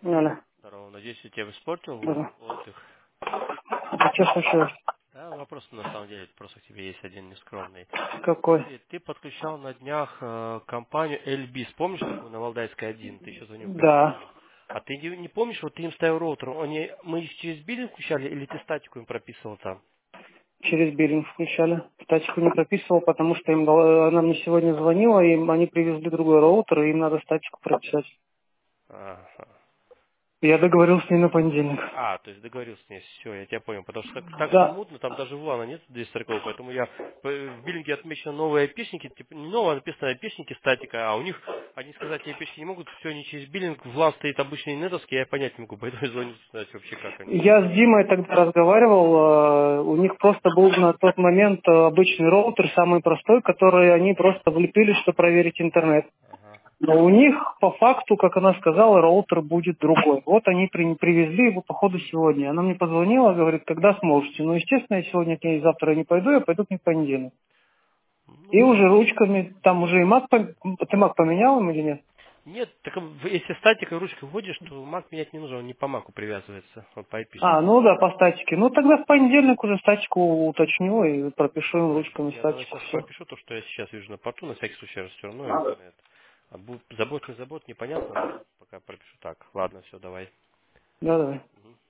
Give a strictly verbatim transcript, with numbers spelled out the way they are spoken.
Аля, Здорово. Надеюсь, я тебя испортил да. отдых. А что случилось? Да, вопрос на самом деле просто к тебе есть один нескромный. Какой? Смотри, ты подключал на днях э, компанию Эльбис, помнишь такую на Валдайской один? Ты еще звонил по Да. телефону. А ты не, не помнишь, вот ты им ставил роутер, они, мы их через биллинг включали или ты статику им прописывал там? Через биллинг включали. Статику не прописывал, потому что им дала- она мне сегодня звонила, и им они привезли другой роутер, и им надо статику прописать. Ага. Я договорился с ней на понедельник. А, то есть договорился с ней, все, я тебя понял. Потому что так, так все Да. мутно, там даже вулана нет двести сорок, поэтому я по- в биллинге отмечены новые айпишники, типа не новые, а написано айпишники статика, а у них, они сказать айпишники не могут, все, они через биллинг, влан стоит обычный нетовский, я понять не могу, поэтому я звоню знать вообще как они. Я с Димой тогда разговаривал, э, у них просто был на тот момент э, обычный роутер, самый простой, который они просто влепили, чтобы проверить интернет. Ага. Но у них, по факту, как она сказала, роутер будет другой. Вот они при- привезли его, походу, сегодня. Она мне позвонила, говорит, когда сможете. Ну, естественно, я сегодня к ней завтра не пойду, я пойду к ней в понедельник. И Ну, уже ручками, там уже и маг, пом- ты маг поменял им или нет? нет, так в- если статикой ручкой вводишь, то мак менять не нужно, он не по маку привязывается, он по А, айпишнику. ну да, по статике. Ну, тогда в понедельник уже статику уточню и пропишу им Давай. ручками Я давай статику, сейчас все. пропишу то, что я сейчас вижу на порту, на всякий случай все равно интернет. А будет забот, не забот, непонятно, но пока пропишу так. Ладно, все, давай. Да, давай. Мгм.